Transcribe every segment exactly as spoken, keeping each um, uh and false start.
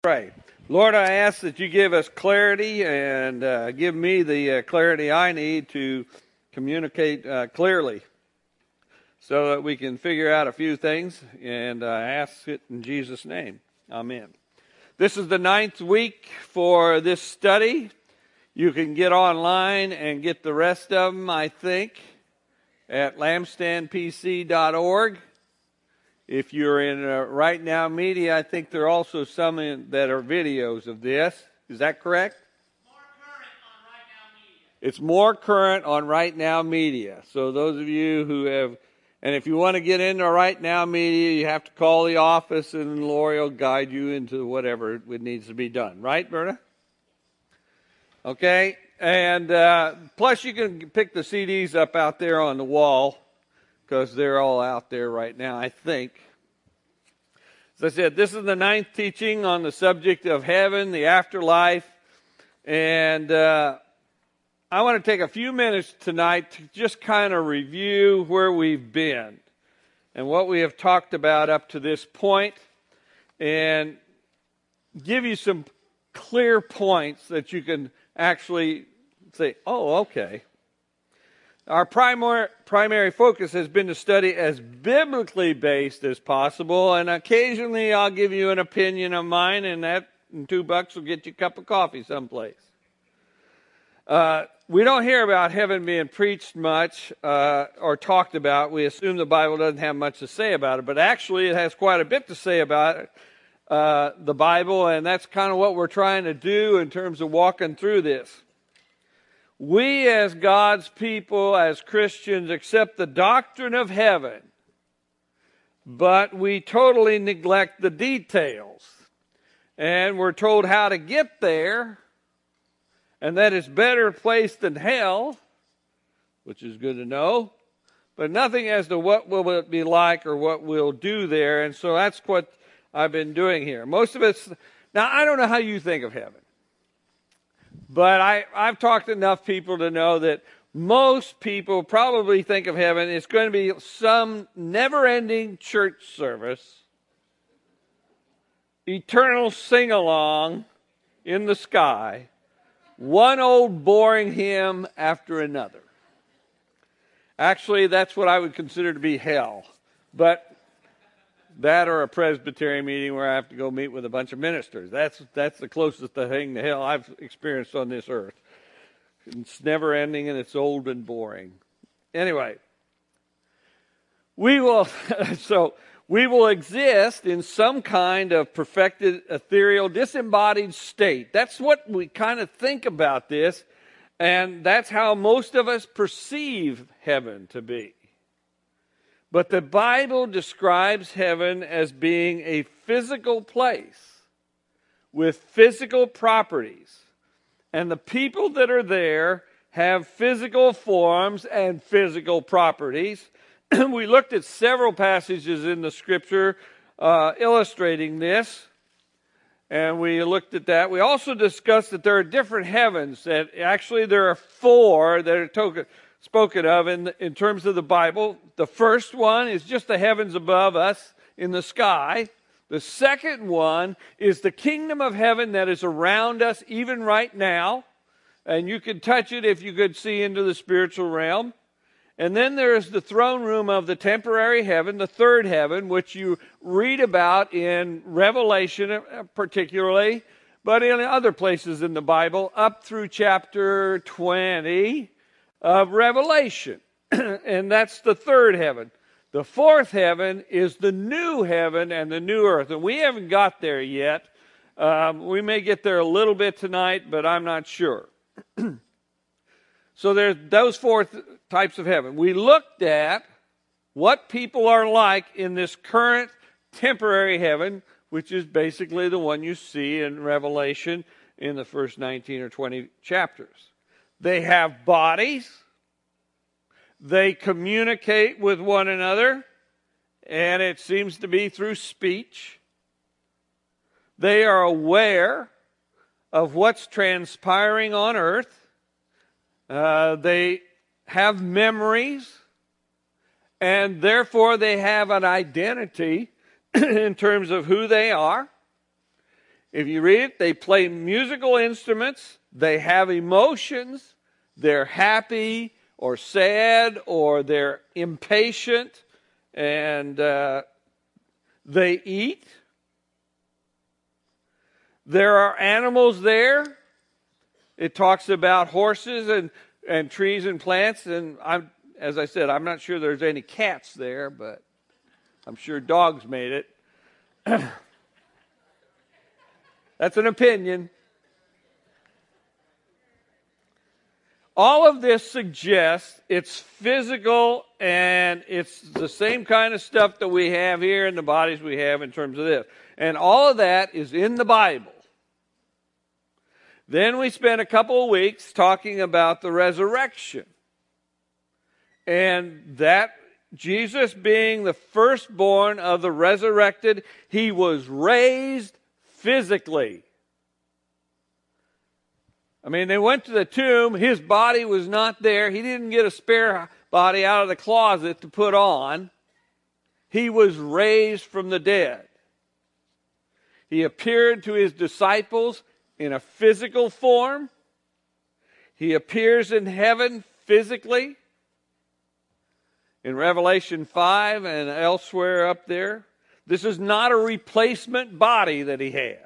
Pray. Lord, I ask that you give us clarity and uh, give me the uh, clarity I need to communicate uh, clearly so that we can figure out a few things, and I uh, ask it in Jesus' name. Amen. This is the ninth week for this study. You can get online and get the rest of them, I think, at lampstand p c dot org. If you're in uh, Right Now Media, I think there are also some in, that are videos of this. Is that correct? More current on Right Now Media. It's more current on Right Now Media. So those of you who have, and if you want to get into Right Now Media, you have to call the office and Lori will guide you into whatever it needs to be done. Right, Berna? Okay. And uh, plus you can pick the C Ds up out there on the wall, because they're all out there right now, I think. As I said, this is the ninth teaching on the subject of heaven, the afterlife. And uh, I want to take a few minutes tonight to just kind of review where we've been and what we have talked about up to this point, and give you some clear points that you can actually say, oh, okay. Our primary, primary focus has been to study as biblically based as possible, and occasionally I'll give you an opinion of mine, and that and two bucks will get you a cup of coffee someplace. Uh, we don't hear about heaven being preached much uh, or talked about. We assume the Bible doesn't have much to say about it, but actually it has quite a bit to say about it, uh, the Bible, and that's kind of what we're trying to do in terms of walking through this. We as God's people, as Christians, accept the doctrine of heaven, but we totally neglect the details. And we're told how to get there, and that it's better place than hell, which is good to know, but nothing as to what will it be like or what we'll do there. And so that's what I've been doing here. Most of it's, now I don't know how you think of heaven. But I, I've talked to enough people to know that most people probably think of heaven as going to be some never-ending church service, eternal sing-along in the sky, one old boring hymn after another. Actually, that's what I would consider to be hell. But that or a Presbyterian meeting where I have to go meet with a bunch of ministers. That's that's the closest thing to hell I've experienced on this earth. It's never ending and it's old and boring. Anyway, we will so we will exist in some kind of perfected, ethereal, disembodied state. That's what we kind of think about this, and that's how most of us perceive heaven to be. But the Bible describes heaven as being a physical place with physical properties. And the people that are there have physical forms and physical properties. We looked at several passages in the Scripture uh, illustrating this. And we looked at that. We also discussed that there are different heavens. That actually there are four that are token. spoken of in, in terms of the Bible. The first one is just the heavens above us in the sky. The second one is the kingdom of heaven that is around us even right now. And you could touch it if you could see into the spiritual realm. And then there is the throne room of the temporary heaven, the third heaven, which you read about in Revelation particularly, but in other places in the Bible, up through chapter twenty. Of Revelation, and that's the third heaven. The fourth heaven is the new heaven and the new earth, and we haven't got there yet. Um, we may get there a little bit tonight, but I'm not sure. So there's those four th- types of heaven. We looked at what people are like in this current temporary heaven, which is basically the one you see in Revelation in the first nineteen or twenty chapters. They have bodies. They communicate with one another, and it seems to be through speech. They are aware of what's transpiring on earth. Uh, they have memories, and therefore they have an identity in terms of who they are. If you read it, they play musical instruments. They have emotions. They're happy or sad or they're impatient. And uh, they eat. There are animals there. It talks about horses and, and trees and plants. And I'm, as I said, I'm not sure there's any cats there, but I'm sure dogs made it. That's an opinion. All of this suggests it's physical and it's the same kind of stuff that we have here in the bodies we have in terms of this. And all of that is in the Bible. Then we spent a couple of weeks talking about the resurrection. And that Jesus being the firstborn of the resurrected, he was raised physically. I mean, they went to the tomb. His body was not there. He didn't get a spare body out of the closet to put on. He was raised from the dead. He appeared to his disciples in a physical form. He appears in heaven physically. In Revelation five and elsewhere up there. This is not a replacement body that he has.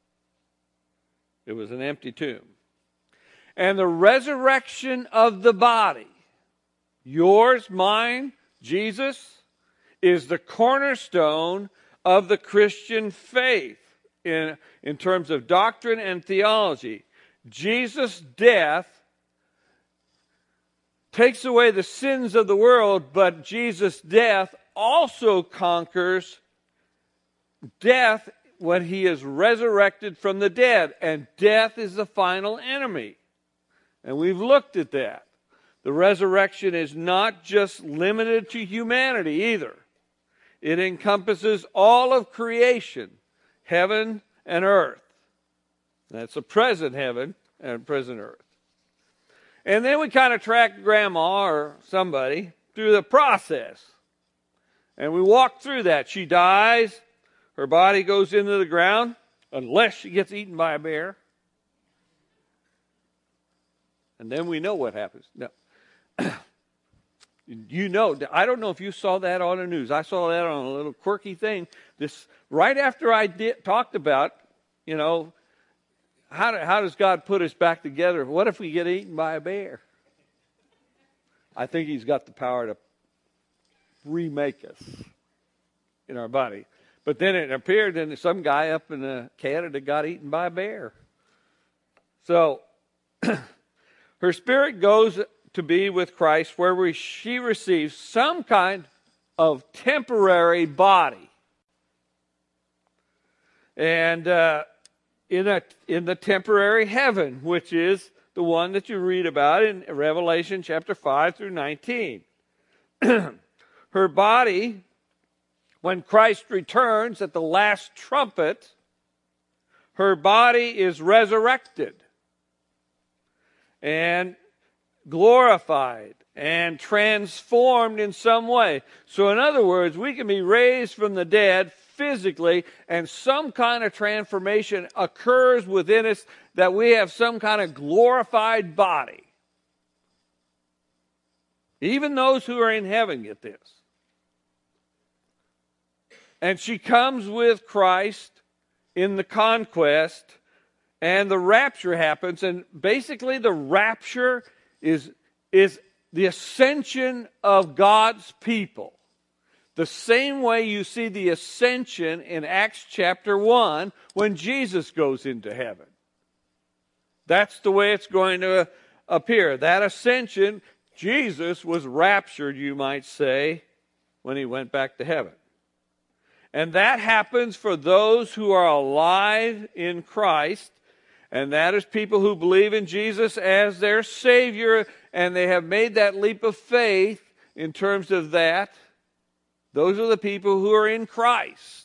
It was an empty tomb. And the resurrection of the body, yours, mine, Jesus, is the cornerstone of the Christian faith in, in terms of doctrine and theology. Jesus' death takes away the sins of the world, but Jesus' death also conquers death when he is resurrected from the dead. And death is the final enemy. And we've looked at that. The resurrection is not just limited to humanity either. It encompasses all of creation, heaven and earth. That's a present heaven and present earth. And then we kind of track Grandma or somebody through the process. And we walk through that. She dies. Her body goes into the ground unless she gets eaten by a bear. And then we know what happens. No. You know, I don't know if you saw that on the news. I saw that on a little quirky thing. This right after I did, talked about, you know, how, do, how does God put us back together? What if we get eaten by a bear? I think he's got the power to remake us in our body. But then it appeared that some guy up in uh, Canada got eaten by a bear. So her spirit goes to be with Christ where we, she receives some kind of temporary body. And uh, in, a, in the temporary heaven, which is the one that you read about in Revelation chapter five through nineteen. Her body, when Christ returns at the last trumpet, her body is resurrected and glorified and transformed in some way. So in other words, we can be raised from the dead physically, and some kind of transformation occurs within us that we have some kind of glorified body. Even those who are in heaven get this. And she comes with Christ in the conquest, and the rapture happens. And basically the rapture is, is the ascension of God's people. The same way you see the ascension in Acts chapter one when Jesus goes into heaven. That's the way it's going to appear. That ascension, Jesus was raptured, you might say, when he went back to heaven. And that happens for those who are alive in Christ. And that is people who believe in Jesus as their Savior. And they have made that leap of faith in terms of that. Those are the people who are in Christ.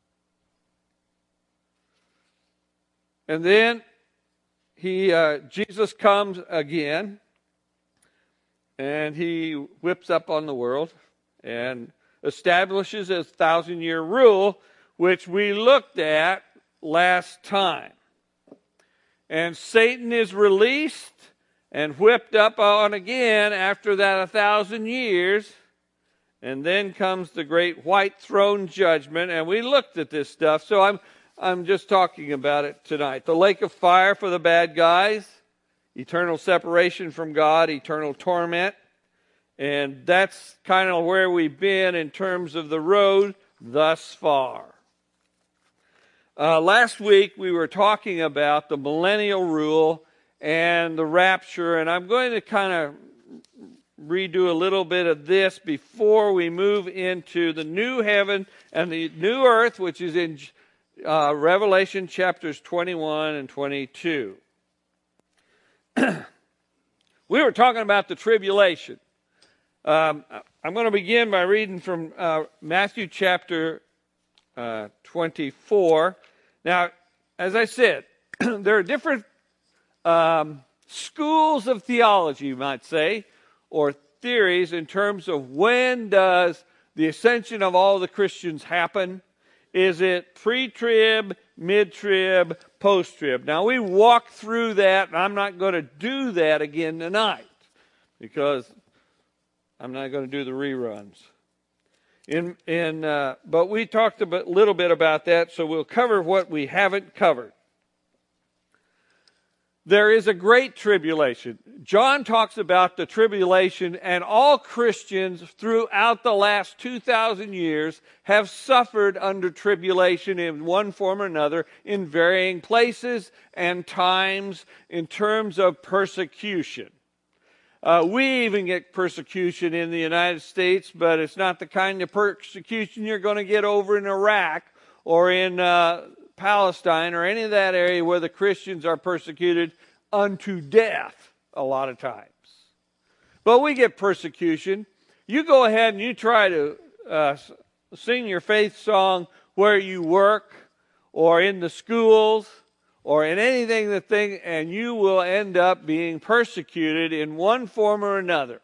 And then he, uh, Jesus comes again. And he whips up on the world. And establishes a thousand-year rule, which we looked at last time. And Satan is released and whipped up on again after that a thousand years. And then comes the great white throne judgment. And we looked at this stuff, so I'm I'm just talking about it tonight. The lake of fire for the bad guys, eternal separation from God, eternal torment. And that's kind of where we've been in terms of the road thus far. Uh, last week we were talking about the millennial rule and the rapture, and I'm going to kind of redo a little bit of this before we move into the new heaven and the new earth, which is in uh, Revelation chapters twenty-one and twenty-two. We were talking about the tribulation. Um, I'm going to begin by reading from uh, Matthew chapter uh, twenty-four. Now, as I said, there are different um, schools of theology, you might say, or theories in terms of when does the ascension of all the Christians happen. Is it pre-trib, mid-trib, post-trib? Now, we walked through that, and I'm not going to do that again tonight because I'm not going to do the reruns. In, in, uh, but we talked a bit, little bit about that, so we'll cover what we haven't covered. There is a great tribulation. John talks about the tribulation, and all Christians throughout the last two thousand years have suffered under tribulation in one form or another in varying places and times in terms of persecution. Uh, we even get persecution in the United States, but it's not the kind of persecution you're going to get over in Iraq or in uh, Palestine or any of that area where the Christians are persecuted unto death a lot of times. But we get persecution. You go ahead and you try to uh, sing your faith song where you work or in the schools or in anything that thing, and you will end up being persecuted in one form or another.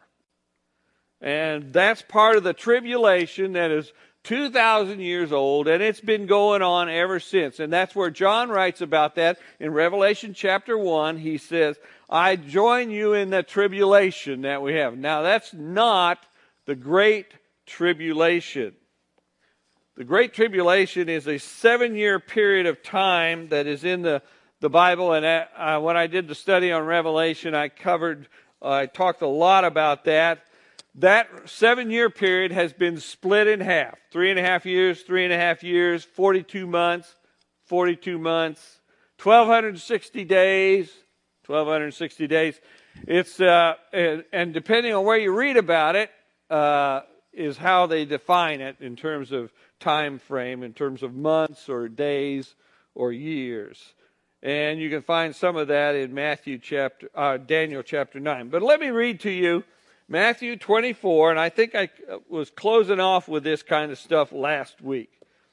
And that's part of the tribulation that is two thousand years old, and it's been going on ever since. And that's where John writes about that in Revelation chapter one. He says, I join you in the tribulation that we have. Now, that's not the Great Tribulation. The Great Tribulation is a seven-year period of time that is in the, the Bible. And uh, when I did the study on Revelation, I covered, uh, I talked a lot about that. That seven-year period has been split in half. Three and a half years, three and a half years, forty-two months, forty-two months, twelve sixty days, twelve sixty days. It's uh, and, and depending on where you read about it, uh, is how they define it in terms of time frame, in terms of months or days or years. And you can find some of that in Matthew chapter, uh, Daniel chapter nine. But let me read to you Matthew twenty-four, and I think I was closing off with this kind of stuff last week.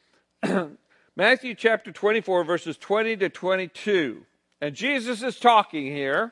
Matthew chapter twenty-four, verses twenty to twenty-two. And Jesus is talking here.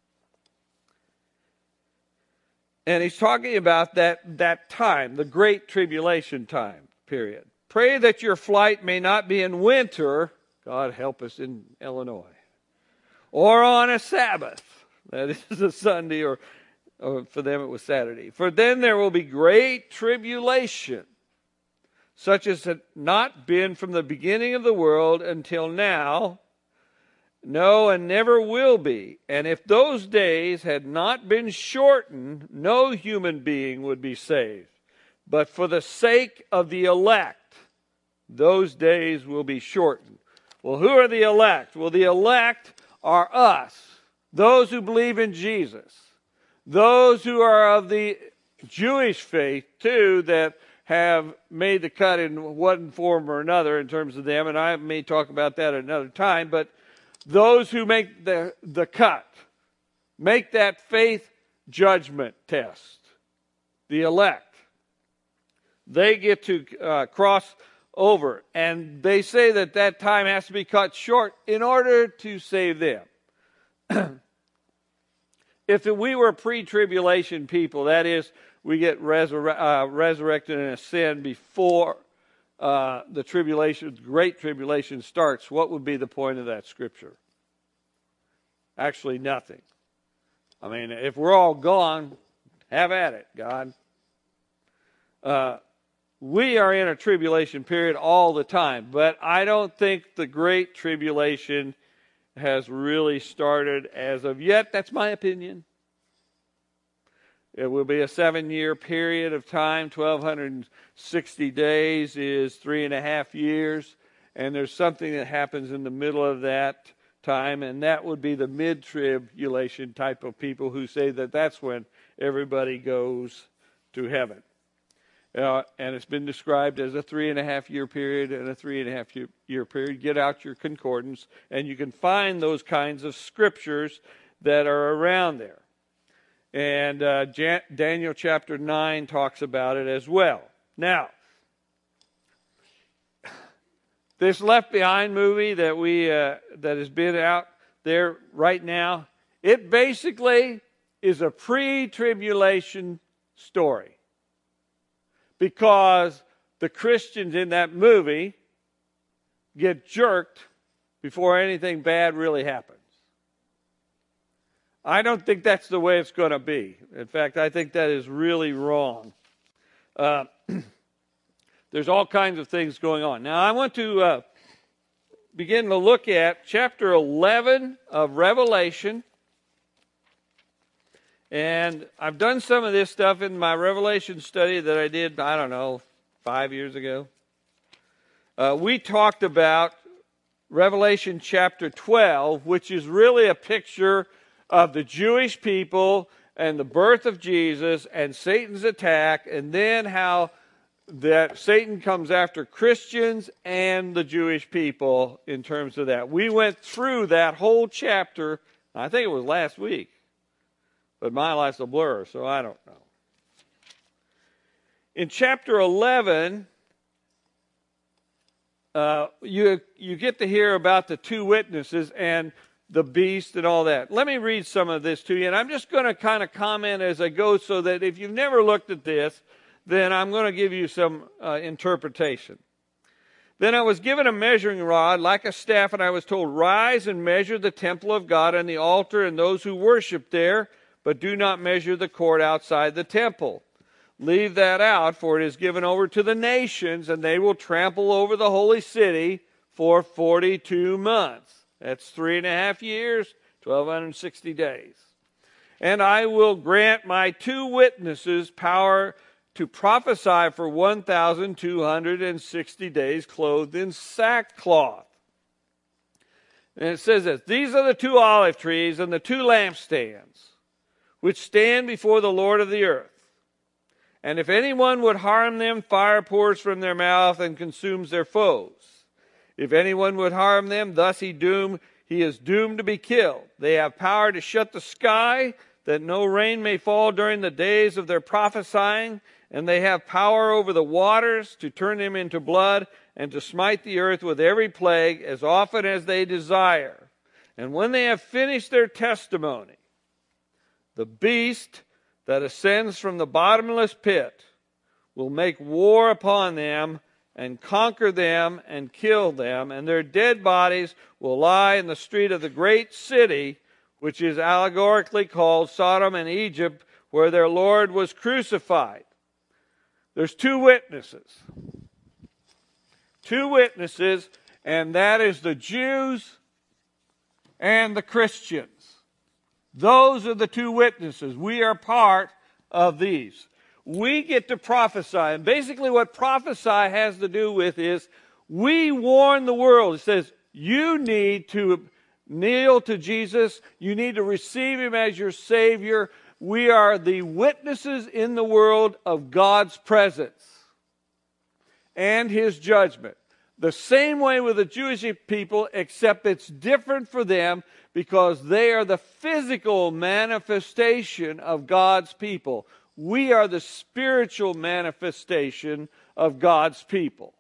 And he's talking about that, that time, the great tribulation time period. Pray that your flight may not be in winter, God help us in Illinois, or on a Sabbath, that is a Sunday, or, or for them it was Saturday. For then there will be great tribulation, such as had not been from the beginning of the world until now, no, and never will be. And if those days had not been shortened, no human being would be saved. But for the sake of the elect, those days will be shortened. Well, who are the elect? Well, the elect are us, those who believe in Jesus, those who are of the Jewish faith, too, that have made the cut in one form or another in terms of them, and I may talk about that at another time, but those who make the, the cut, make that faith judgment test, the elect, they get to uh, cross over. And they say that that time has to be cut short in order to save them. If we were pre-tribulation people, that is, we get resur- uh, resurrected and ascend before uh, the tribulation, great tribulation starts, what would be the point of that scripture? Actually, nothing. I mean, if we're all gone, have at it, God. Uh, we are in a tribulation period all the time, but I don't think the great tribulation has really started as of yet. That's my opinion. It will be a seven-year period of time. twelve sixty days is three and a half years. And there's something that happens in the middle of that time, and that would be the mid-tribulation type of people who say that that's when everybody goes to heaven. Uh, and it's been described as a three and a half year period and a three and a half year, year period. Get out your concordance, and you can find those kinds of scriptures that are around there. And uh, Jan- Daniel chapter nine talks about it as well. Now, this Left Behind movie that we uh, that has been out there right now, it basically is a pre-tribulation story. Because the Christians in that movie get jerked before anything bad really happens. I don't think that's the way it's going to be. In fact, I think that is really wrong. Uh, there's all kinds of things going on. Now, I want to uh, begin to look at chapter eleven of Revelation. And I've done some of this stuff in my Revelation study that I did, I don't know, five years ago. Uh, we talked about Revelation chapter twelve, which is really a picture of the Jewish people and the birth of Jesus and Satan's attack, and then how that Satan comes after Christians and the Jewish people in terms of that. We went through that whole chapter, I think it was last week. But my life's a blur, so I don't know. In chapter eleven, uh, you you get to hear about the two witnesses and the beast and all that. Let me read some of this to you, and I'm just going to kind of comment as I go so that if you've never looked at this, then I'm going to give you some uh, interpretation. Then I was given a measuring rod like a staff, and I was told, "Rise and measure the temple of God and the altar and those who worship there, but do not measure the court outside the temple. Leave that out, for it is given over to the nations, and they will trample over the holy city for forty-two months. That's three and a half years, twelve sixty days. And I will grant my two witnesses power to prophesy for one thousand two hundred sixty days, clothed in sackcloth." And it says this, "These are the two olive trees and the two lampstands, which stand before the Lord of the earth. And if anyone would harm them, fire pours from their mouth and consumes their foes. If anyone would harm them, thus he doomed, he is doomed to be killed. They have power to shut the sky, that no rain may fall during the days of their prophesying, and they have power over the waters to turn them into blood, and to smite the earth with every plague as often as they desire. And when they have finished their testimony, the beast that ascends from the bottomless pit will make war upon them and conquer them and kill them, and their dead bodies will lie in the street of the great city, which is allegorically called Sodom and Egypt, where their Lord was crucified." There's two witnesses. Two witnesses, and that is the Jews and the Christians. Those are the two witnesses. We are part of these. We get to prophesy. And basically what prophesy has to do with is we warn the world. It says, you need to kneel to Jesus. You need to receive Him as your Savior. We are the witnesses in the world of God's presence and His judgment. The same way with the Jewish people, except it's different for them because they are the physical manifestation of God's people. We are the spiritual manifestation of God's people.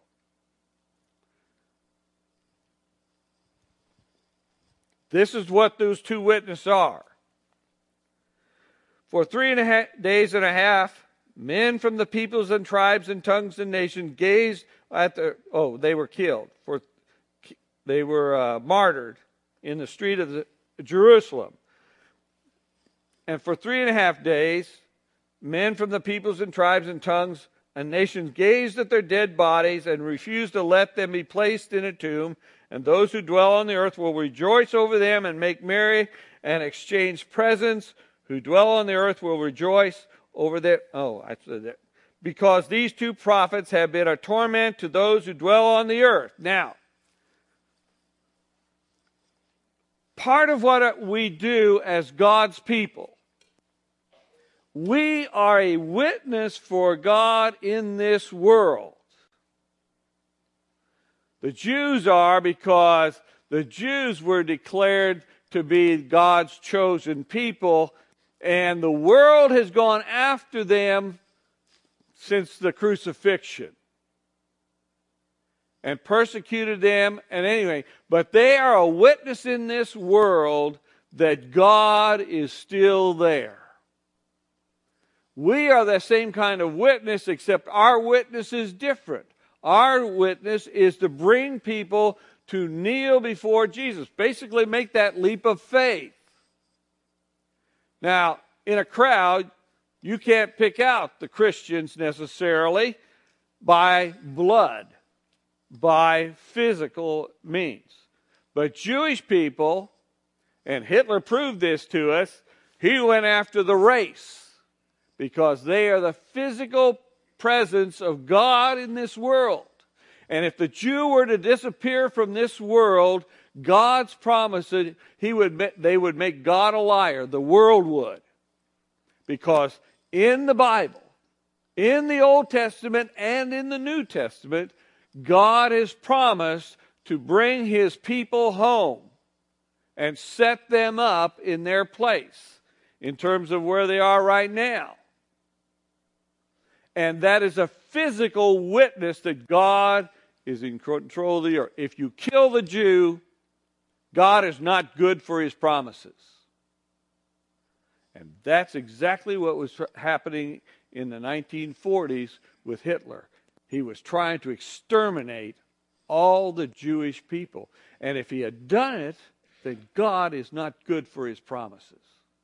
This is what those two witnesses are. For three and a half days and a half, Men from the peoples and tribes and tongues and nations gazed at the, oh, they were killed. For they were uh, martyred in the street of the, Jerusalem. And for three and a half days, men from the peoples and tribes and tongues and nations gazed at their dead bodies and refused to let them be placed in a tomb. And those who dwell on the earth will rejoice over them and make merry and exchange presents. Who dwell on the earth will rejoice over their, oh, I said that. Because these two prophets have been a torment to those who dwell on the earth. Now, part of what we do as God's people, we are a witness for God in this world. The Jews are, because the Jews were declared to be God's chosen people, and the world has gone after them since the crucifixion and persecuted them. And anyway, but they are a witness in this world that God is still there. We are the same kind of witness, except our witness is different. Our witness is to bring people to kneel before Jesus. Basically, make that leap of faith. Now, in a crowd, you can't pick out the Christians necessarily by blood, by physical means. But Jewish people, and Hitler proved this to us, he went after the race because they are the physical presence of God in this world. And if the Jew were to disappear from this world, God's promise that he would, they would make God a liar. The world would. Because in the Bible, in the Old Testament and in the New Testament, God has promised to bring his people home and set them up in their place in terms of where they are right now. And that is a physical witness that God is in control of the earth. If you kill the Jew, God is not good for his promises. And that's exactly what was happening in the nineteen forties with Hitler. He was trying to exterminate all the Jewish people. And if he had done it, then God is not good for his promises.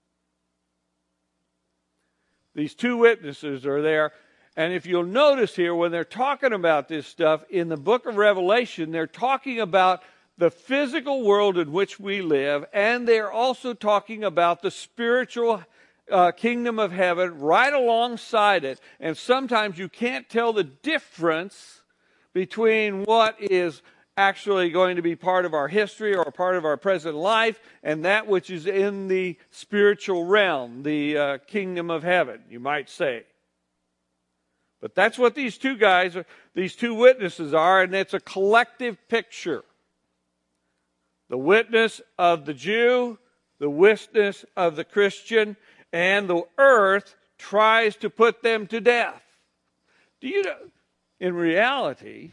These two witnesses are there. And if you'll notice here, when they're talking about this stuff, in the book of Revelation, they're talking about the physical world in which we live, and they're also talking about the spiritual uh, kingdom of heaven right alongside it. And sometimes you can't tell the difference between what is actually going to be part of our history or part of our present life and that which is in the spiritual realm, the uh, kingdom of heaven, you might say. But that's what these two guys, are, these two witnesses are, and it's a collective picture. The witness of the Jew, the witness of the Christian, and the earth tries to put them to death. Do you know, in reality,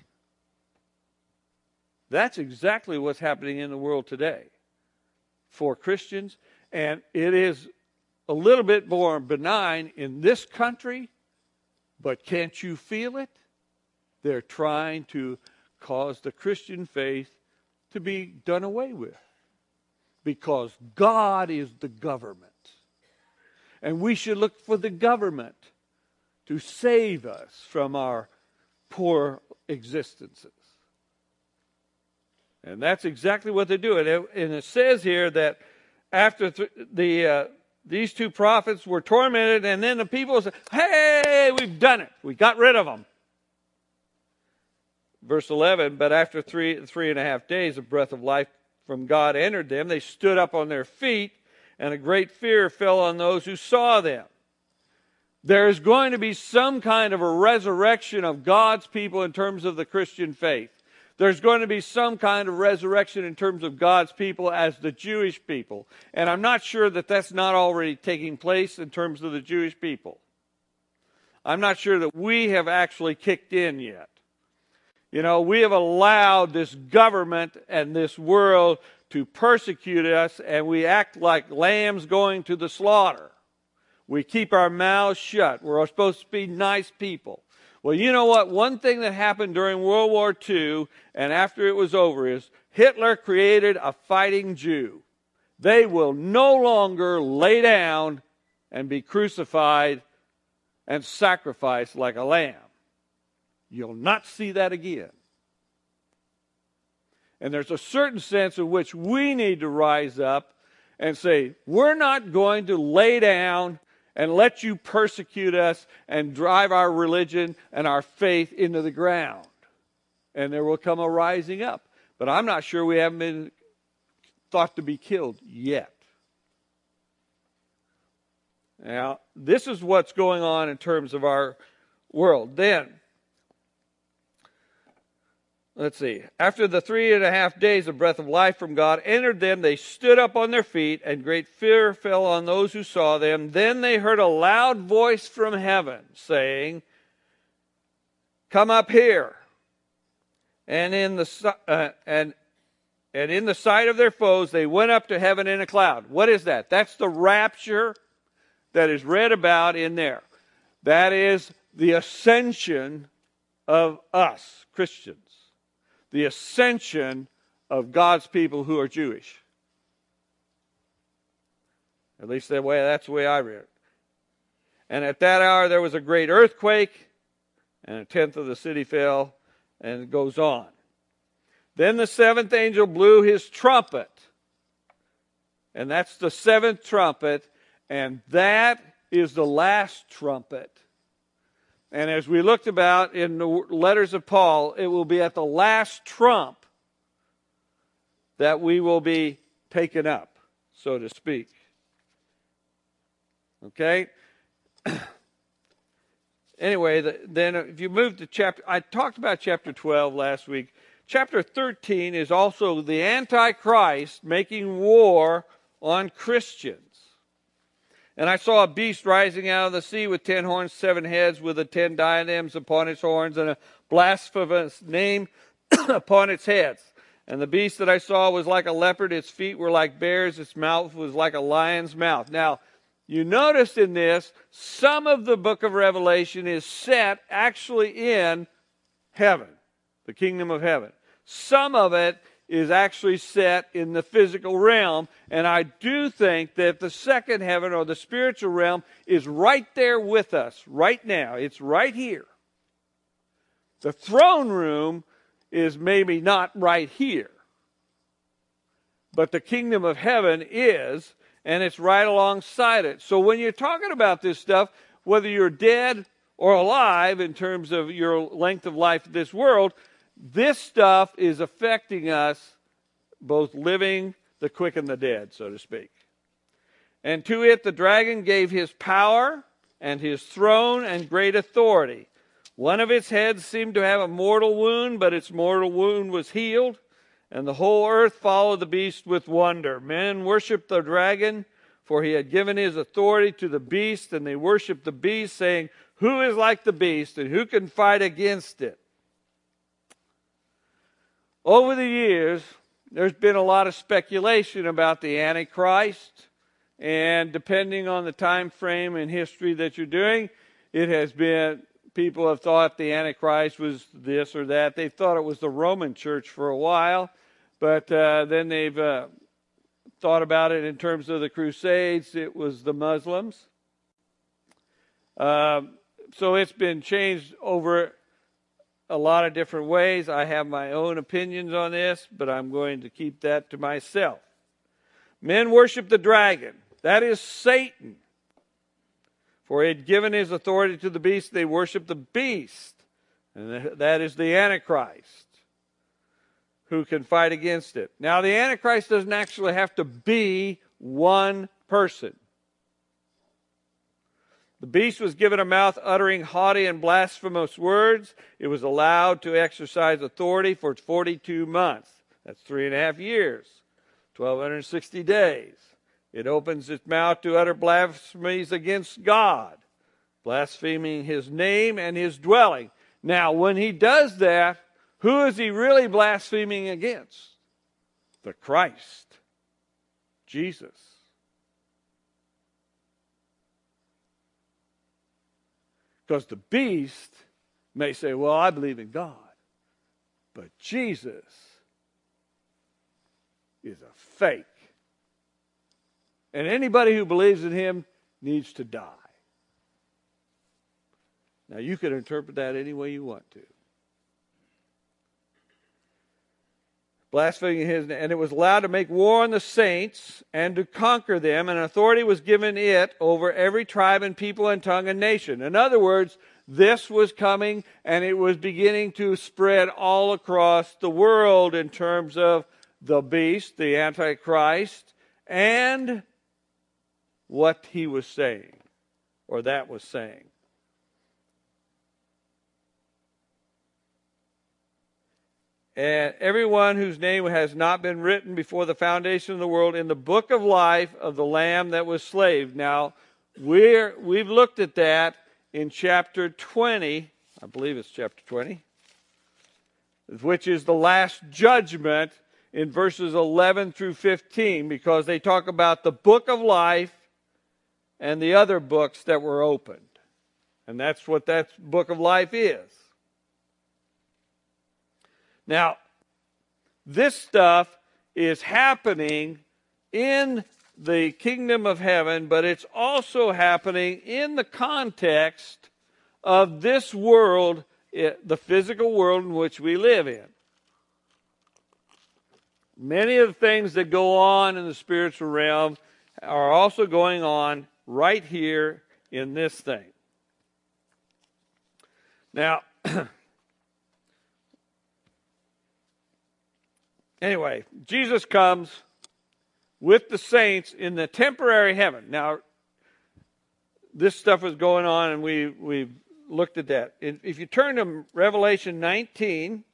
that's exactly what's happening in the world today for Christians, and it is a little bit more benign in this country. But can't you feel it? They're trying to cause the Christian faith to be done away with. Because God is the government. And we should look for the government to save us from our poor existences. And that's exactly what they're doing. And it says here that after th- the... Uh, These two prophets were tormented, and then the people said, hey, we've done it. We got rid of them. Verse eleven, but after three, three and a half days, a breath of life from God entered them. They stood up on their feet, and a great fear fell on those who saw them. There is going to be some kind of a resurrection of God's people in terms of the Christian faith. There's going to be some kind of resurrection in terms of God's people as the Jewish people. And I'm not sure that that's not already taking place in terms of the Jewish people. I'm not sure that we have actually kicked in yet. You know, we have allowed this government and this world to persecute us, and we act like lambs going to the slaughter. We keep our mouths shut. We're supposed to be nice people. Well, you know what? One thing that happened during World War Two and after it was over is Hitler created a fighting Jew. They will no longer lay down and be crucified and sacrificed like a lamb. You'll not see that again. And there's a certain sense in which we need to rise up and say, we're not going to lay down and let you persecute us and drive our religion and our faith into the ground. And there will come a rising up. But I'm not sure we haven't been thought to be killed yet. Now, this is what's going on in terms of our world. Then, let's see. After the three and a half days of breath of life from God entered them, they stood up on their feet, and great fear fell on those who saw them. Then they heard a loud voice from heaven saying, "Come up here." And in the uh, and and in the sight of their foes, they went up to heaven in a cloud. What is that? That's the rapture that is read about in there. That is the ascension of us, Christians. The ascension of God's people who are Jewish. At least that way, that's the way I read it. And at that hour there was a great earthquake, and a tenth of the city fell, and it goes on. Then the seventh angel blew his trumpet. And that's the seventh trumpet, and that is the last trumpet. And as we looked about in the letters of Paul, it will be at the last trump that we will be taken up, so to speak. Okay? Anyway, the, then if you move to chapter, I talked about chapter twelve last week. Chapter thirteen is also the Antichrist making war on Christians. And I saw a beast rising out of the sea with ten horns, seven heads, with the ten diadems upon its horns, and a blasphemous name upon its heads. And the beast that I saw was like a leopard, its feet were like bears, its mouth was like a lion's mouth. Now, you notice in this, some of the book of Revelation is set actually in heaven, the kingdom of heaven. Some of it is actually set in the physical realm, and I do think that the second heaven or the spiritual realm is right there with us right now. It's right here. The throne room is maybe not right here, but the kingdom of heaven is, and it's right alongside it. So when you're talking about this stuff, whether you're dead or alive in terms of your length of life in this world, this stuff is affecting us, both living, the quick, and the dead, so to speak. And to it the dragon gave his power and his throne and great authority. One of its heads seemed to have a mortal wound, but its mortal wound was healed, and the whole earth followed the beast with wonder. Men worshipped the dragon, for he had given his authority to the beast, and they worshipped the beast, saying, "Who is like the beast, and who can fight against it?" Over the years, there's been a lot of speculation about the Antichrist, and depending on the time frame in history that you're doing, it has been, people have thought the Antichrist was this or that. They thought it was the Roman Church for a while, but uh, then they've uh, thought about it in terms of the Crusades. It was the Muslims. Uh, so it's been changed over a lot of different ways. I have my own opinions on this, but I'm going to keep that to myself. Men worship the dragon. That is Satan. For he had given his authority to the beast. They worship the beast. And that is the Antichrist, who can fight against it. Now, the Antichrist doesn't actually have to be one person. The beast was given a mouth uttering haughty and blasphemous words. It was allowed to exercise authority for forty-two months. That's three and a half years, twelve sixty days. It opens its mouth to utter blasphemies against God, blaspheming his name and his dwelling. Now, when he does that, who is he really blaspheming against? The Christ, Jesus. Because the beast may say, well, I believe in God. But Jesus is a fake. And anybody who believes in him needs to die. Now, you can interpret that any way you want to. Blaspheming his name. And it was allowed to make war on the saints and to conquer them, and authority was given it over every tribe and people and tongue and nation. In other words, this was coming and it was beginning to spread all across the world in terms of the beast, the Antichrist, and what he was saying, or that was saying. And everyone whose name has not been written before the foundation of the world in the book of life of the Lamb that was slain. Now, we're, we've looked at that in chapter twenty. I believe it's chapter twenty. Which is the last judgment in verses eleven through fifteen. Because they talk about the book of life and the other books that were opened. And that's what that book of life is. Now, this stuff is happening in the kingdom of heaven, but it's also happening in the context of this world, the physical world in which we live in. Many of the things that go on in the spiritual realm are also going on right here in this thing. Now, anyway, Jesus comes with the saints in the temporary heaven. Now, this stuff was going on, and we, we've looked at that. If you turn to Revelation nineteen,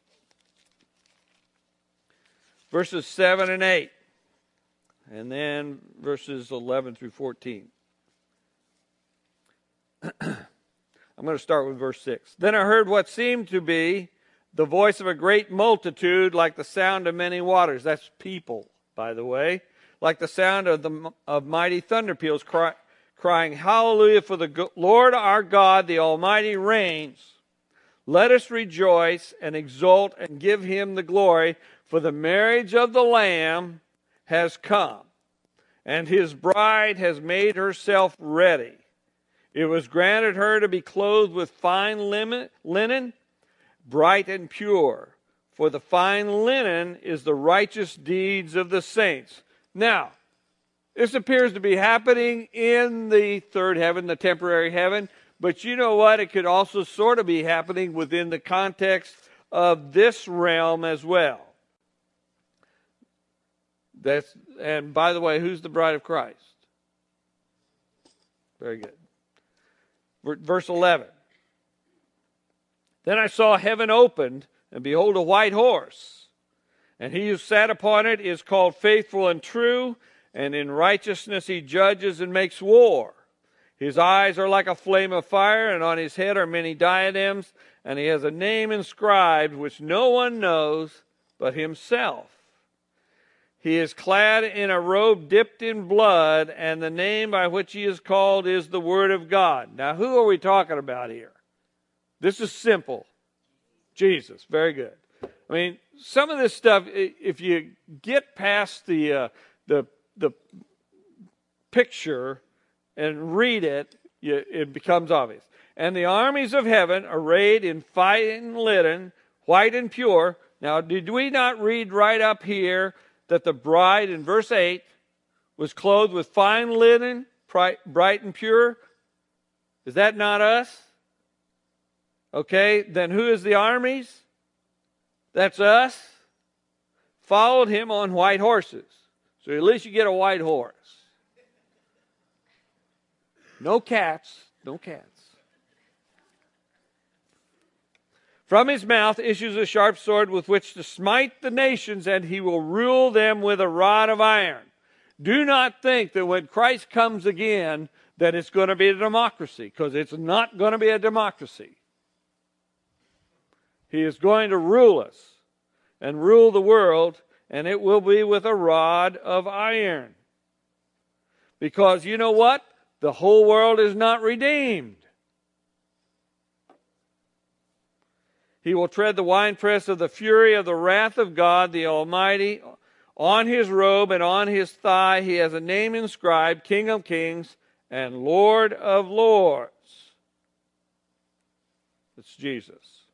verses seven and eight, and then verses eleven through fourteen. I'm going to start with verse six. Then I heard what seemed to be the voice of a great multitude, like the sound of many waters. That's people, by the way. Like the sound of the of mighty thunder peals, cry, crying, Hallelujah, for the Lord our God, the Almighty, reigns. Let us rejoice and exult and give him the glory, for the marriage of the Lamb has come, and his bride has made herself ready. It was granted her to be clothed with fine linen, bright and pure, for the fine linen is the righteous deeds of the saints. Now, this appears to be happening in the third heaven, the temporary heaven, but you know what? It could also sort of be happening within the context of this realm as well. That's, and by the way, who's the bride of Christ? Very good. Verse eleven. Then I saw heaven opened, and behold, a white horse. And he who sat upon it is called Faithful and True, and in righteousness he judges and makes war. His eyes are like a flame of fire, and on his head are many diadems, and he has a name inscribed which no one knows but himself. He is clad in a robe dipped in blood, and the name by which he is called is the Word of God. Now, who are we talking about here? This is simple. Jesus. Very good. I mean, some of this stuff, if you get past the uh, the the picture and read it, you, it becomes obvious. And the armies of heaven, arrayed in fine linen, white and pure. Now, did we not read right up here that the bride in verse eight was clothed with fine linen, bright and pure? Is that not us? Okay, then who is the armies? That's us. Followed him on white horses. So at least you get a white horse. No cats, no cats. From his mouth issues a sharp sword with which to smite the nations, and he will rule them with a rod of iron. Do not think that when Christ comes again that it's going to be a democracy, because it's not going to be a democracy. He is going to rule us and rule the world, and it will be with a rod of iron. Because you know what? The whole world is not redeemed. He will tread the winepress of the fury of the wrath of God the Almighty. On his robe and on his thigh he has a name inscribed, King of Kings and Lord of Lords. It's Jesus.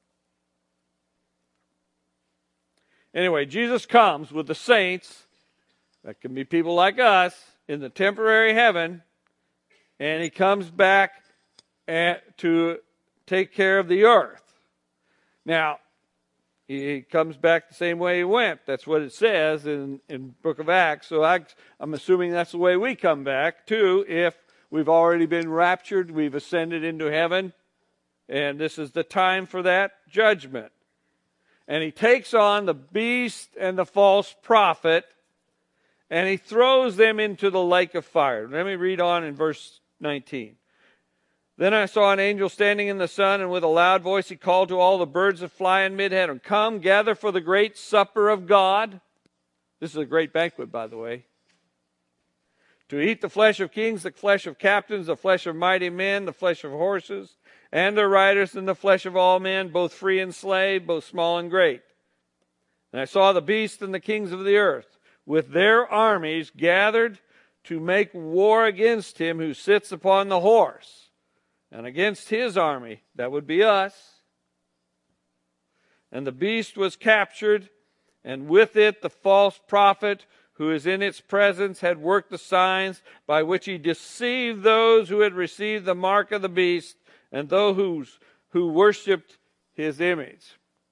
Anyway, Jesus comes with the saints, that can be people like us, in the temporary heaven, and he comes back at, to take care of the earth. Now, he comes back the same way he went. That's what it says in in book of Acts. So I, I'm assuming that's the way we come back, too, if we've already been raptured, we've ascended into heaven, and this is the time for that judgment. And he takes on the beast and the false prophet, and he throws them into the lake of fire. Let me read on in verse nineteen. Then I saw an angel standing in the sun, and with a loud voice he called to all the birds that fly in mid-heaven, "Come, gather for the great supper of God." This is a great banquet, by the way. "To eat the flesh of kings, the flesh of captains, the flesh of mighty men, the flesh of horses, and their riders, and the flesh of all men, both free and slave, both small and great. And I saw the beast and the kings of the earth, with their armies gathered to make war against him who sits upon the horse, and against his army," that would be us. "And the beast was captured, and with it the false prophet who is in its presence had worked the signs by which he deceived those who had received the mark of the beast and those who, who worshipped his image."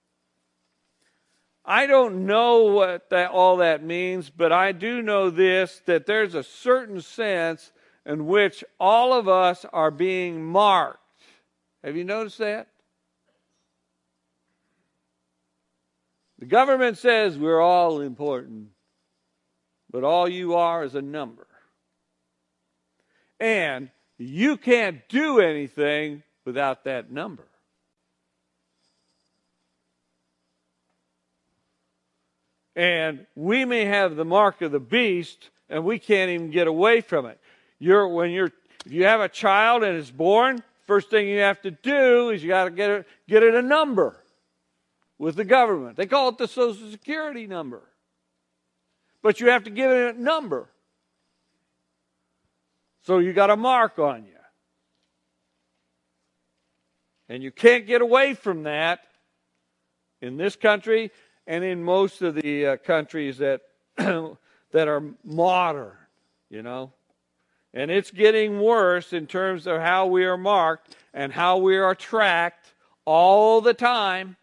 I don't know what that, all that means, but I do know this, that there's a certain sense in which all of us are being marked. Have you noticed that? The government says we're all important, but all you are is a number. And you can't do anything without that number. And we may have the mark of the beast, and we can't even get away from it. You're, when you're, if you have a child and it's born, first thing you have to do is you got to get it, get it a number with the government. They call it the Social Security number. But you have to give it a number. So you got a mark on you. And you can't get away from that in this country and in most of the uh, countries that that are modern, you know. And it's getting worse in terms of how we are marked and how we are tracked all the time.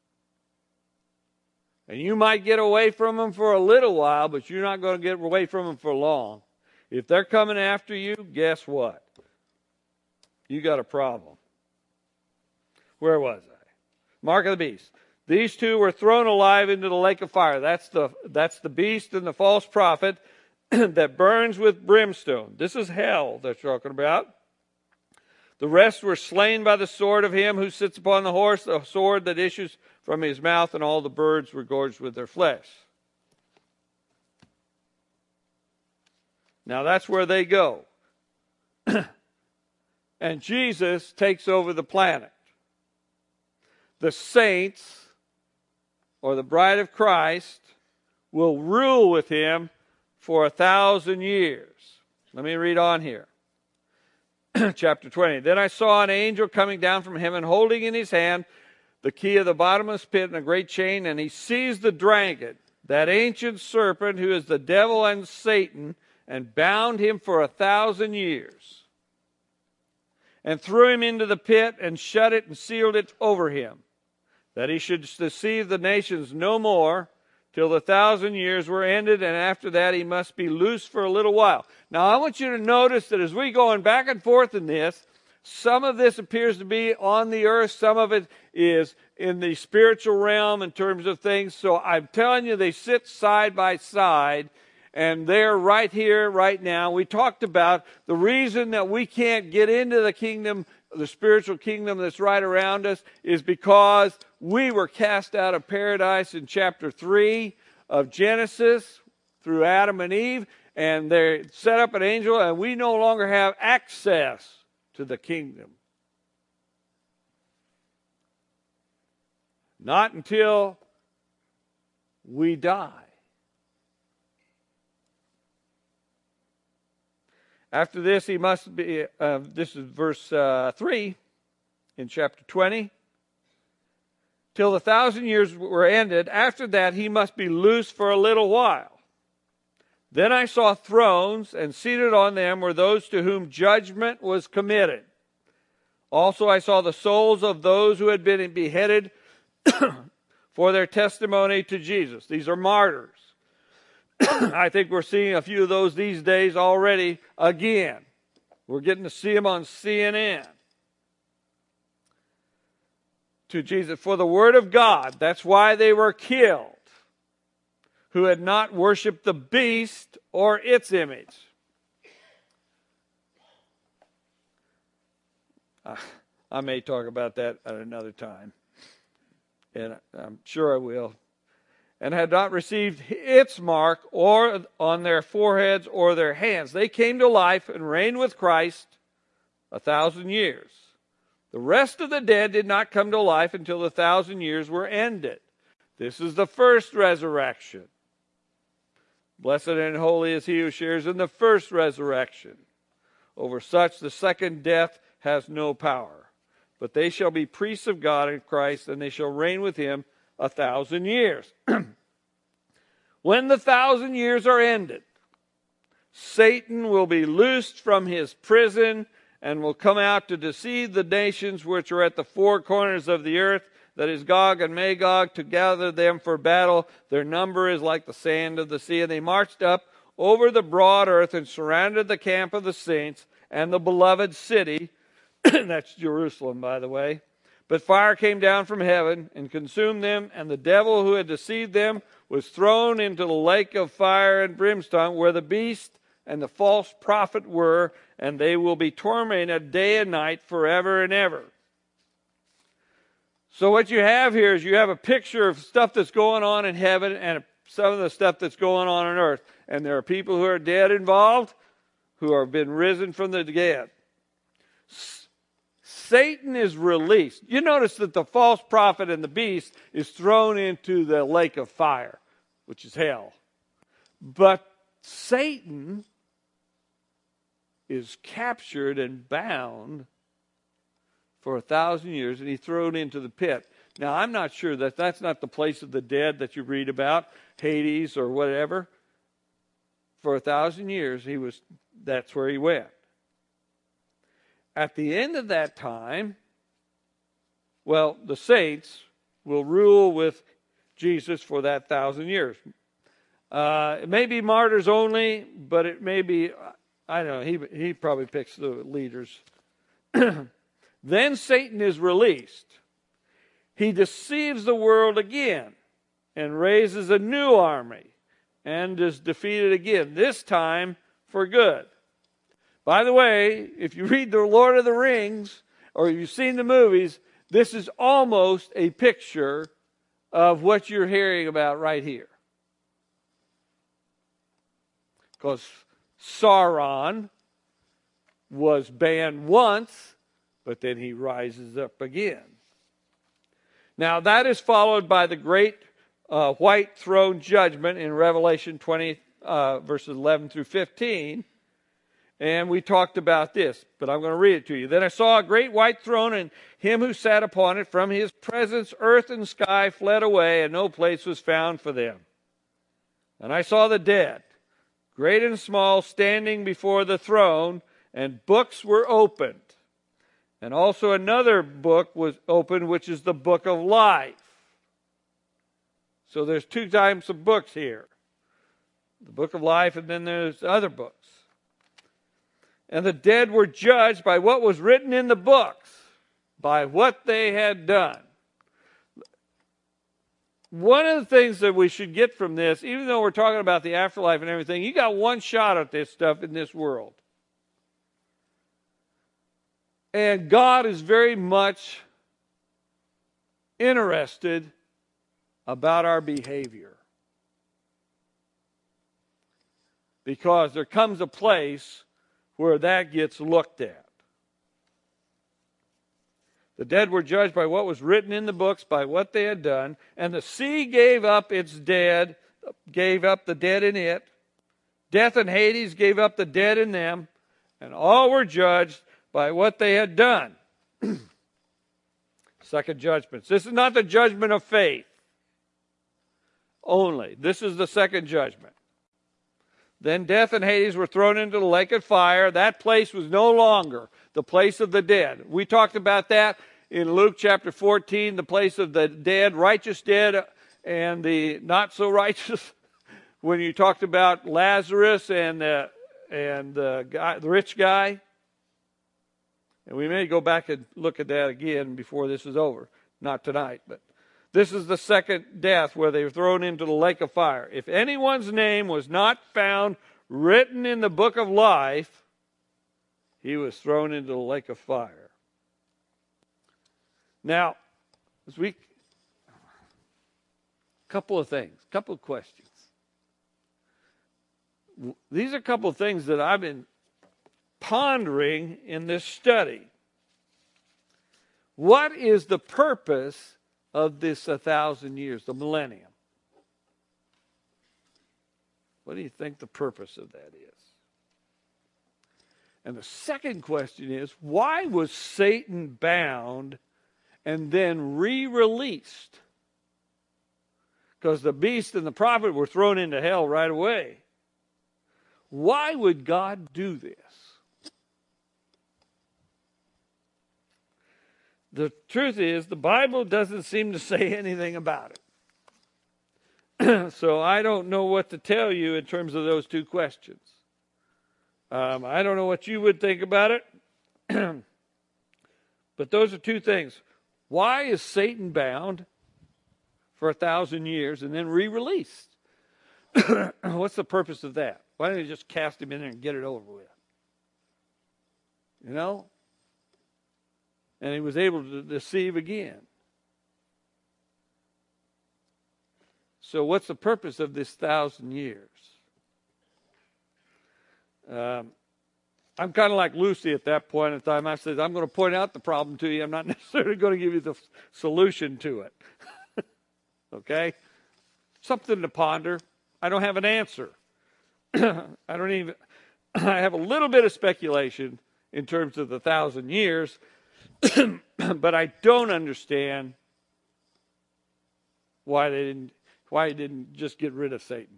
And you might get away from them for a little while, but you're not going to get away from them for long. If they're coming after you, guess what? You got a problem. Where was I? Mark of the beast. These two were thrown alive into the lake of fire. That's the, that's the beast and the false prophet that burns with brimstone. This is hell they're talking about. The rest were slain by the sword of him who sits upon the horse, the sword that issues from his mouth, and all the birds were gorged with their flesh. Now that's where they go. And Jesus takes over the planet. The saints, or the bride of Christ, will rule with him for a thousand years. Let me read on here. Chapter twenty. Then I saw an angel coming down from heaven, holding in his hand the key of the bottomless pit and a great chain, and he seized the dragon, that ancient serpent who is the devil and Satan, and bound him for a thousand years, and threw him into the pit and shut it and sealed it over him, that he should deceive the nations no more till the thousand years were ended, and after that he must be loosed for a little while. Now I want you to notice that as we going back and forth in this, some of this appears to be on the earth, some of it is in the spiritual realm in terms of things. So I'm telling you, they sit side by side, and they're right here, right now. We talked about the reason that we can't get into the kingdom, the spiritual kingdom that's right around us, is because we were cast out of paradise in chapter three of Genesis through Adam and Eve, and they set up an angel, and we no longer have access to the kingdom. Not until we die. After this, he must be, uh, this is verse uh, three in chapter twenty. Till the thousand years were ended, after that he must be loosed for a little while. Then I saw thrones, and seated on them were those to whom judgment was committed. Also I saw the souls of those who had been beheaded for their testimony to Jesus. These are martyrs. I think we're seeing a few of those these days already again. We're getting to see them on C N N. To Jesus, for the word of God, that's why they were killed, who had not worshipped the beast or its image. Uh, I may talk about that at another time, and I'm sure I will. And had not received its mark or on their foreheads or their hands. They came to life and reigned with Christ a thousand years. The rest of the dead did not come to life until the thousand years were ended. This is the first resurrection. Blessed and holy is he who shares in the first resurrection. Over such the second death has no power. But they shall be priests of God in Christ, and they shall reign with him a thousand years. When the thousand years are ended, Satan will be loosed from his prison and will come out to deceive the nations which are at the four corners of the earth, that is Gog and Magog, to gather them for battle. Their number is like the sand of the sea. And they marched up over the broad earth and surrounded the camp of the saints and the beloved city. That's Jerusalem, by the way. But fire came down from heaven and consumed them, and the devil who had deceived them was thrown into the lake of fire and brimstone, where the beast and the false prophet were, and they will be tormented day and night forever and ever. So what you have here is you have a picture of stuff that's going on in heaven and some of the stuff that's going on on earth. And there are people who are dead involved, who have been risen from the dead. Satan is released. You notice that the false prophet and the beast is thrown into the lake of fire, which is hell. But Satan is captured and bound for a thousand years, and he's thrown into the pit. Now, I'm not sure that that's not the place of the dead that you read about, Hades or whatever. For a thousand years, he was. That's where he went. At the end of that time, well, the saints will rule with Jesus for that thousand years. Uh, it may be martyrs only, but it may be, I don't know, he, he probably picks the leaders. Then Satan is released. He deceives the world again and raises a new army and is defeated again, this time for good. By the way, if you read The Lord of the Rings, or you've seen the movies, this is almost a picture of what you're hearing about right here. Because Sauron was banned once, but then he rises up again. Now that is followed by the great uh, white throne judgment in Revelation twenty, uh, verses eleven through fifteen. And we talked about this, but I'm going to read it to you. Then I saw a great white throne, and him who sat upon it. From his presence earth and sky fled away, and no place was found for them. And I saw the dead, great and small, standing before the throne, and books were opened. And also another book was opened, which is the book of life. So there's two types of books here. The book of life, and then there's other books. And the dead were judged by what was written in the books, by what they had done. One of the things that we should get from this, even though we're talking about the afterlife and everything, you got one shot at this stuff in this world. And God is very much interested about our behavior. Because there comes a place where that gets looked at. The dead were judged by what was written in the books, by what they had done. And the sea gave up its dead, gave up the dead in it. Death and Hades gave up the dead in them. And all were judged by what they had done. Second judgment. This is not the judgment of faith only. This is the second judgment. Then death and Hades were thrown into the lake of fire. That place was no longer the place of the dead. We talked about that in Luke chapter fourteen, the place of the dead, righteous dead and the not so righteous. When you talked about Lazarus and the, and the, guy, the rich guy. And we may go back and look at that again before this is over. Not tonight, but this is the second death where they were thrown into the lake of fire. If anyone's name was not found written in the book of life, he was thrown into the lake of fire. Now, as we, a couple of things, a couple of questions. These are a couple of things that I've been pondering in this study. What is the purpose of this a thousand years, the millennium? What do you think the purpose of that is? And the second question is, why was Satan bound and then re-released? Because the beast and the prophet were thrown into hell right away. Why would God do this? The truth is, the Bible doesn't seem to say anything about it. So I don't know what to tell you in terms of those two questions. Um, I don't know what you would think about it. But those are two things. Why is Satan bound for a thousand years and then re-released? What's the purpose of that? Why don't you just cast him in there and get it over with? You know? And he was able to deceive again. So what's the purpose of this thousand years? Um, I'm kind of like Lucy at that point in time. I said, I'm going to point out the problem to you. I'm not necessarily going to give you the solution to it. Okay? Something to ponder. I don't have an answer. I don't even, I have a little bit of speculation in terms of the thousand years, but I don't understand why they didn't, why he didn't just get rid of Satan.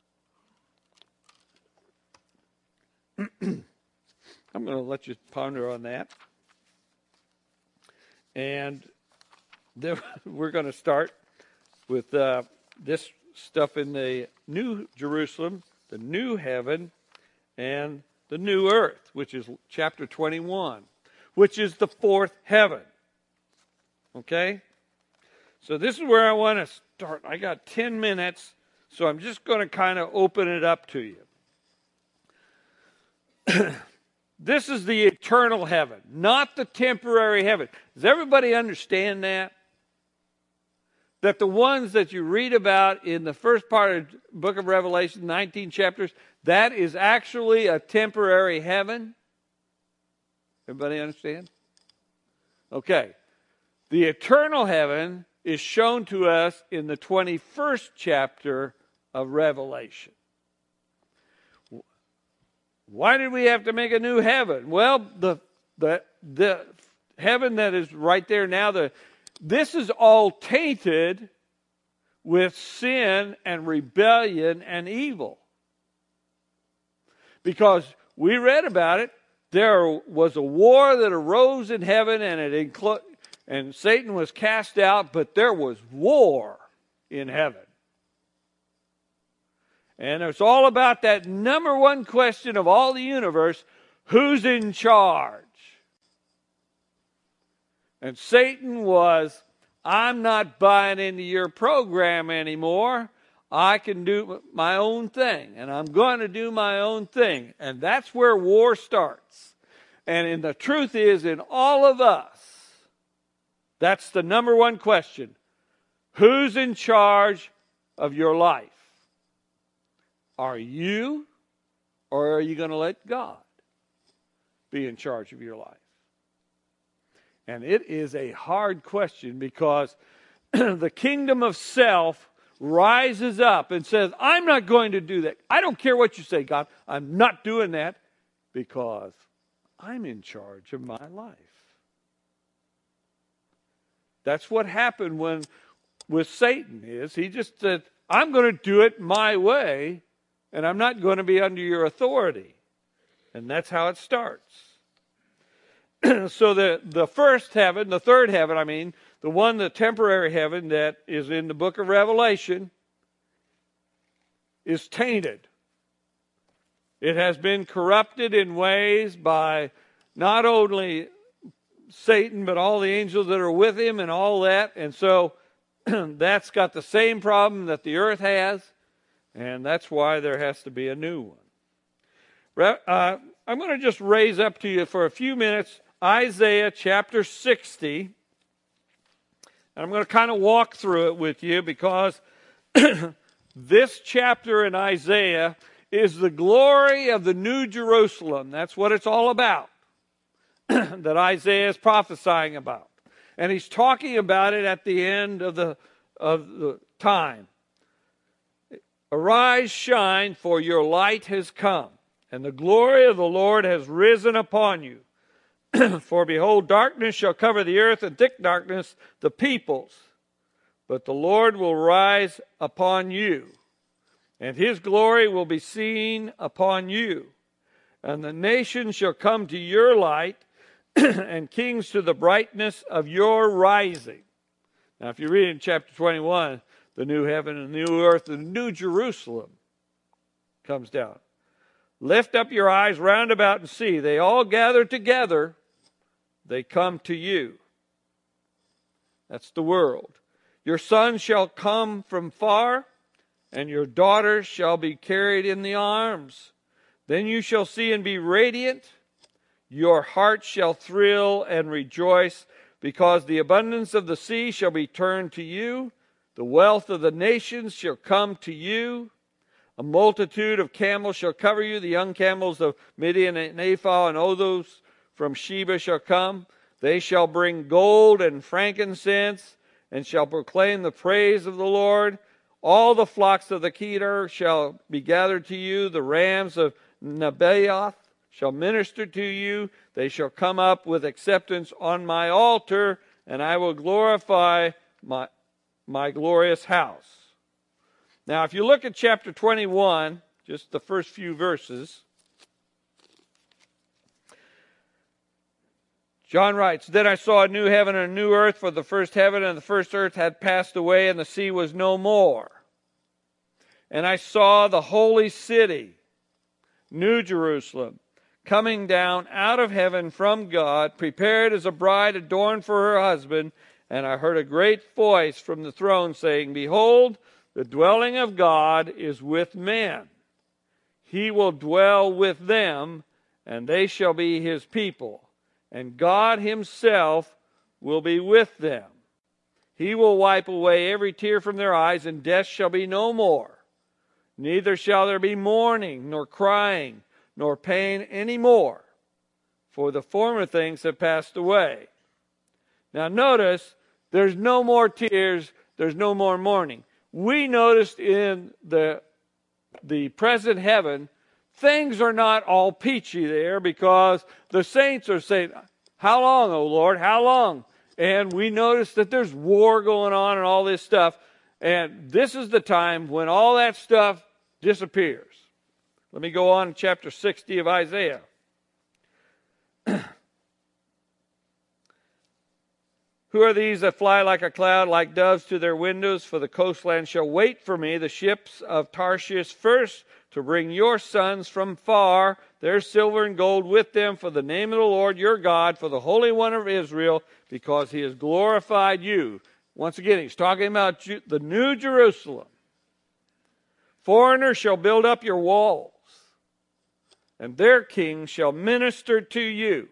I'm going to let you ponder on that. And then we're going to start with uh, this stuff in the New Jerusalem, the new heaven, and the new earth, which is chapter twenty-one, which is the fourth heaven. Okay? So this is where I want to start. I got ten minutes, so I'm just going to kind of open it up to you. This is the eternal heaven, not the temporary heaven. Does everybody understand that? That the ones that you read about in the first part of the book of Revelation, nineteen chapters, that is actually a temporary heaven? Everybody understand? Okay. The eternal heaven is shown to us in the twenty-first chapter of Revelation. Why did we have to make a new heaven? Well, the the the heaven that is right there now, the this is all tainted with sin and rebellion and evil. Because we read about it, there was a war that arose in heaven, and it inclu- and Satan was cast out, but there was war in heaven. And it's all about that number one question of all the universe: who's in charge? And Satan was, I'm not buying into your program anymore. I can do my own thing, and I'm going to do my own thing. And that's where war starts. And in the truth is, in all of us, that's the number one question. Who's in charge of your life? Are you, or are you going to let God be in charge of your life? And it is a hard question because the kingdom of self rises up and says, I'm not going to do that. I don't care what you say, God. I'm not doing that because I'm in charge of my life. That's what happened when with Satan is he just said, I'm going to do it my way, and I'm not going to be under your authority. And that's how it starts. So the, the first heaven, the third heaven, I mean, the one, the temporary heaven that is in the book of Revelation, is tainted. It has been corrupted in ways by not only Satan, but all the angels that are with him and all that. And so that's got the same problem that the earth has, and that's why there has to be a new one. Uh, I'm going to just raise up to you for a few minutes Isaiah chapter sixty. And I'm going to kind of walk through it with you because this chapter in Isaiah is the glory of the New Jerusalem. That's what it's all about, that Isaiah is prophesying about. And he's talking about it at the end of the, of the time. Arise, shine, for your light has come, and the glory of the Lord has risen upon you. For behold, darkness shall cover the earth, and thick darkness the peoples. But the Lord will rise upon you, and his glory will be seen upon you. And the nations shall come to your light, and kings to the brightness of your rising. Now, if you read in chapter twenty-one, the new heaven and the new earth, the new Jerusalem comes down. Lift up your eyes round about and see. They all gather together. They come to you. That's the world. Your sons shall come from far, and your daughters shall be carried in the arms. Then you shall see and be radiant. Your heart shall thrill and rejoice, because the abundance of the sea shall be turned to you. The wealth of the nations shall come to you. A multitude of camels shall cover you. The young camels of Midian and Ephah and others from Sheba shall come. They shall bring gold and frankincense and shall proclaim the praise of the Lord. All the flocks of the Kedar shall be gathered to you. The rams of Nebaioth shall minister to you. They shall come up with acceptance on my altar, and I will glorify my, my glorious house. Now, if you look at chapter twenty-one, just the first few verses, John writes, Then I saw a new heaven and a new earth, for the first heaven and the first earth had passed away, and the sea was no more. And I saw the holy city, New Jerusalem, coming down out of heaven from God, prepared as a bride adorned for her husband. And I heard a great voice from the throne saying, Behold, the dwelling of God is with men. He will dwell with them, and they shall be his people. And God himself will be with them. He will wipe away every tear from their eyes, and death shall be no more. Neither shall there be mourning, nor crying, nor pain any more, for the former things have passed away. Now notice, there's no more tears, there's no more mourning. We noticed in the, the present heaven, things are not all peachy there because the saints are saying, how long, O Lord, how long? And we notice that there's war going on and all this stuff. And this is the time when all that stuff disappears. Let me go on to chapter sixty of Isaiah. Who are these that fly like a cloud, like doves to their windows? For the coastland shall wait for me, the ships of Tarshish first, to bring your sons from far, their silver and gold with them, for the name of the Lord your God, for the Holy One of Israel, because he has glorified you. Once again, he's talking about the New Jerusalem. Foreigners shall build up your walls, and their kings shall minister to you.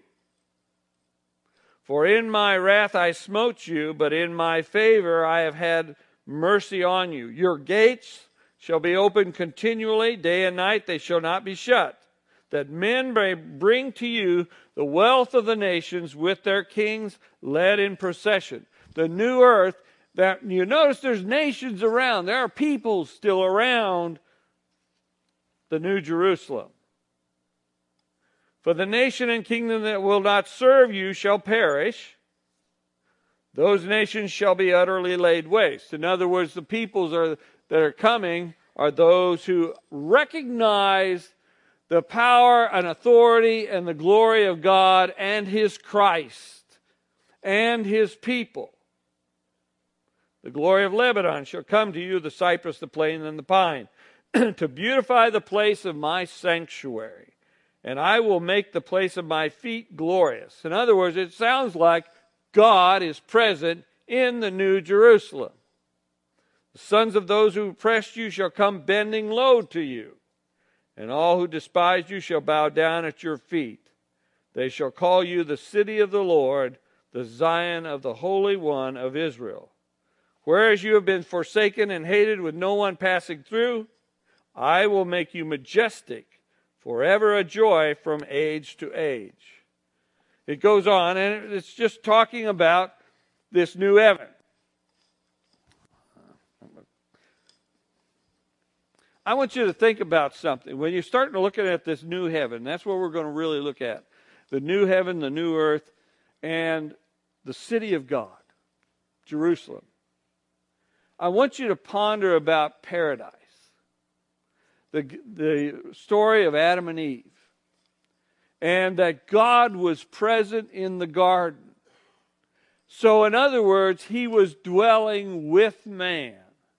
For in my wrath I smote you, but in my favor I have had mercy on you. Your gates shall be open continually, day and night they shall not be shut. that men may bring to you the wealth of the nations with their kings led in procession. The new earth, that you notice there's nations around. There are peoples still around the New Jerusalem. For the nation and kingdom that will not serve you shall perish. Those nations shall be utterly laid waste. In other words, the peoples are, that are coming are those who recognize the power and authority and the glory of God and His Christ and His people. The glory of Lebanon shall come to you, the cypress, the plane, and the pine, to beautify the place of my sanctuary. And I will make the place of my feet glorious. In other words, it sounds like God is present in the New Jerusalem. The sons of those who oppressed you shall come bending low to you, and all who despise you shall bow down at your feet. They shall call you the city of the Lord, the Zion of the Holy One of Israel. Whereas you have been forsaken and hated with no one passing through, I will make you majestic, forever a joy from age to age. It goes on, and it's just talking about this new heaven. I want you to think about something. When you're starting to look at this new heaven, that's what we're going to really look at. The new heaven, the new earth, and the city of God, Jerusalem. I want you to ponder about paradise. The, the story of Adam and Eve. And that God was present in the garden. So in other words, He was dwelling with man.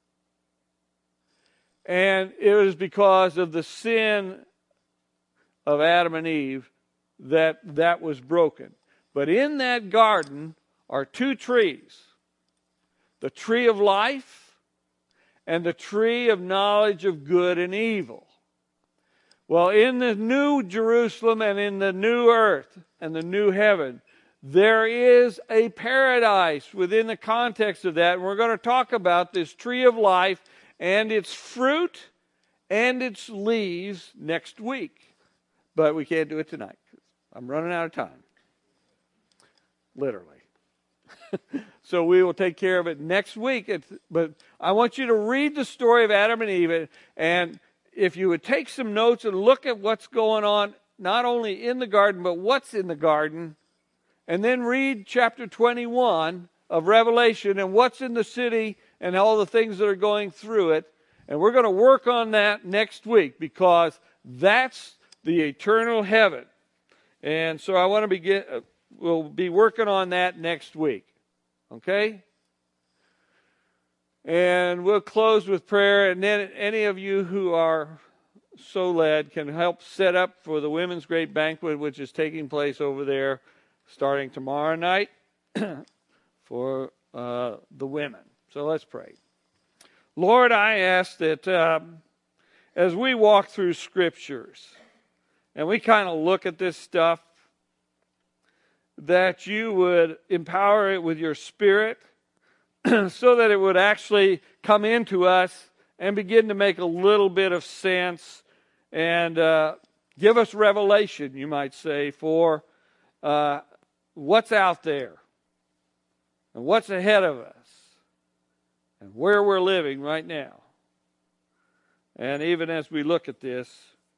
And it was because of the sin of Adam and Eve that that was broken. But in that garden are two trees. The tree of life and the tree of knowledge of good and evil. Well, in the new Jerusalem and in the new earth and the new heaven, there is a paradise within the context of that. And we're going to talk about this tree of life and its fruit and its leaves next week. But we can't do it tonight. I'm running out of time. Literally. So we will take care of it next week. It's, but I want you to read the story of Adam and Eve. And if you would take some notes and look at what's going on, not only in the garden, but what's in the garden. And then read chapter twenty-one of Revelation and what's in the city and all the things that are going through it. And we're going to work on that next week because that's the eternal heaven. And so I want to begin, uh, we'll be working on that next week. Okay? And we'll close with prayer. And then any of you who are so led can help set up for the Women's Great Banquet, which is taking place over there starting tomorrow night for uh, the women. So let's pray. Lord, I ask that um, as we walk through Scriptures and we kind of look at this stuff, that you would empower it with your Spirit so that it would actually come into us and begin to make a little bit of sense and uh, give us revelation, you might say, for uh, what's out there and what's ahead of us and where we're living right now. And even as we look at this,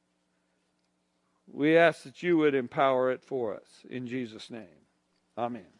we ask that you would empower it for us. In Jesus' name, amen.